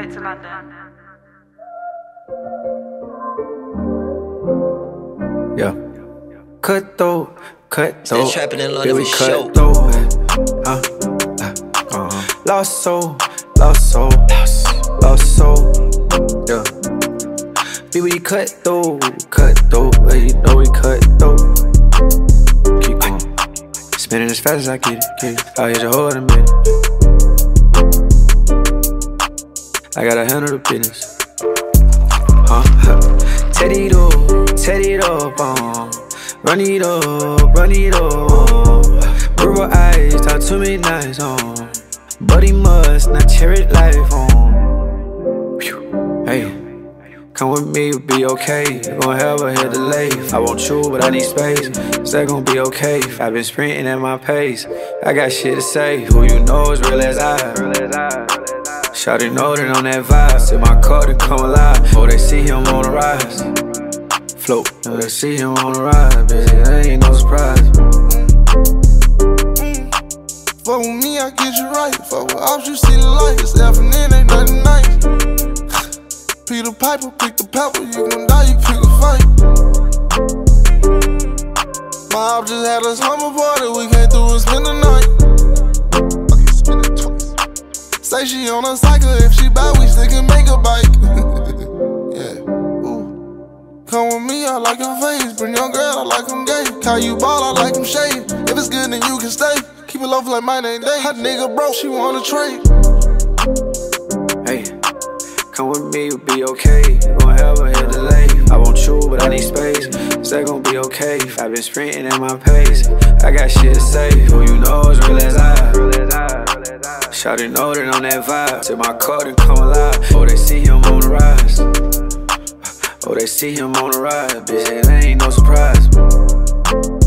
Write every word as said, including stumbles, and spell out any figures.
straight to London. Yeah. Cut through, cut through. Still trapping in London for show. Cut through. Uh, uh, uh-huh. Lost soul, lost soul, lost soul. Yeah. B we cut through, cut through. Well, you know we cut through. Keep going. Spinning as fast as I get it, get it. I'll hit your hoe in a minute. I gotta handle the business. Huh? Set it up, set it up, uh. Run it up, run it up. Purple eyes, talk to me nice, uh. But he must not cherish life, uh. Hey, come with me, you'll be okay. You gon' have a head delay. I want you, but I need space. Is that gon' be okay? I've been sprinting at my pace. I got shit to say. Who you know is real as I. Shawty know that on that vibe. Sip my cup and come alive. Oh, they see him on the rise. Float, oh, they see him on the rise. Bitch, that ain't no surprise. Mm. Fuck with me, I get you right. Fuck with ops, you see the light. This afternoon ain't nothing nice. Peter Piper, pick the pepper. You gon' die, you pick a fight. My op just had a summer party. We came through and spend the night. Say she on a cycle, if she bad, we still can make a bike. Yeah, ooh. Come with me, I like your face. Bring your girl, I like them gay. Call you ball, I like them shade. If it's good, then you can stay. Keep it low like mine ain't day. Hot nigga broke, she wanna trade. Hey, come with me, you'll be okay. You gon' have a head delay. I want you, but I need space. Is that gon' be okay? I've been sprinting at my pace. I got shit to say. Who you know is real as I. Shawty know that on that vibe. Till my cup and come alive. Oh, they see him on the rise. Oh, they see him on the rise. Bitch, that ain't no surprise.